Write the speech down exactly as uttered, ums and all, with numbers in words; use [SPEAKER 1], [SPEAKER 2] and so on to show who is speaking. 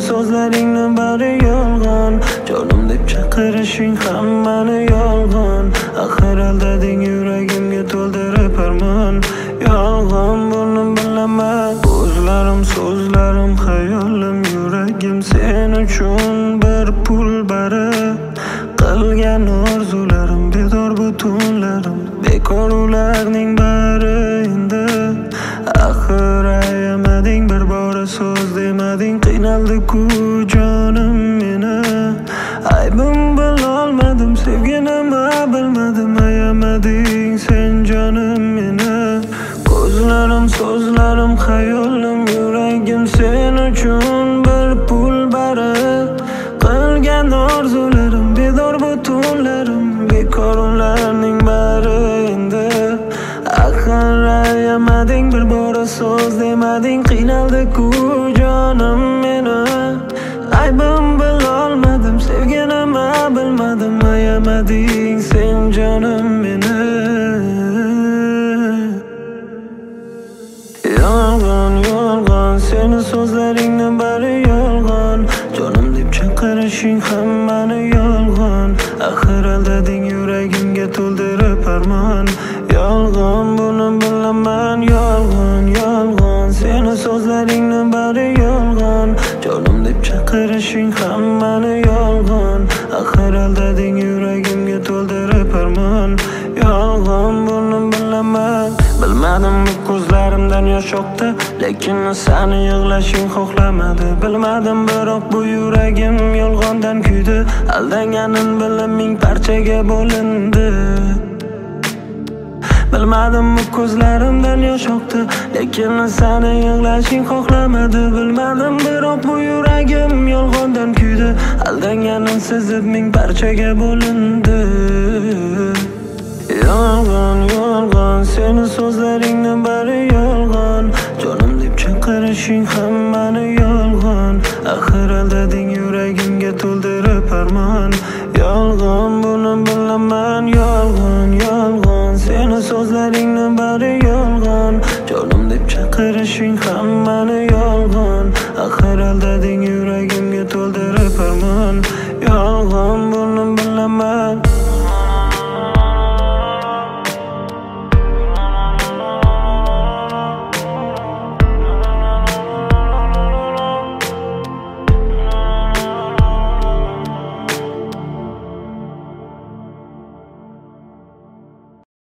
[SPEAKER 1] so'zlaringni bari yolg'on. Jonim deb chaqirishing hammani yolg'on. Axir aldading yuragimga to'ldirib armon. Yolg'on buni bilaman. O'zlarim so'zlarim xayolim yuragim sen uchun bir pul bari. Qilgan orzularim bedor butunlarim bekor ularning bari endi. Axir ayamading bir bora so'z demading qiynaldi-ku jonim meni. Aybim bilolmadim sevgini nima bilmadim ayamading sen jonim meni. Ko'zlarim so'zlarim xayolim yuragim sen uchun bir pul bari. Qilgan orzularim bedor butunlarim bekor ularning bari endi. Axir ayamading bir bora so'z demading qiynaldi-ku jonim meni. Aybim bilolmadim sevgini nima bilmadim ayamading sen jonim meni. Yolg'on yolg'on seni so'zlaringni bari yolg'on. Jonim deb chaqirishing hammani yolg'on. Axir aldading yuragimga to'ldirib armon. Yolg'on buni bilaman. Yolg'on yolg'on seni so'zlaringni bari yolg'on. Jonim deb chaqirishing hammani yolg'on. Axir aldading yuragimga to'ldirib armon. Yolg'on buni bilaman. Bilmadim bu ko'zlarimdan yosh oqdi, lekin seni yig'lashing xohlamadi. Bilmadim biroq bu yuragim yolg'ondan kuydi. Aldanganin bilib ming parchaga bo'lindi. Bilmadim bu ko'zlarimdan yosh oqdi, lekin seni yig'lashing xohlamadi. Bilmadim biroq bu yuragim yolg'ondan kuydi. Aldanganin sezib ming parchaga bo'lindi. Yolg'on yolg'on seni so'zlaringni bari yolg'on. Jonim deb chaqirishing hammani yolg'on. Axir aldading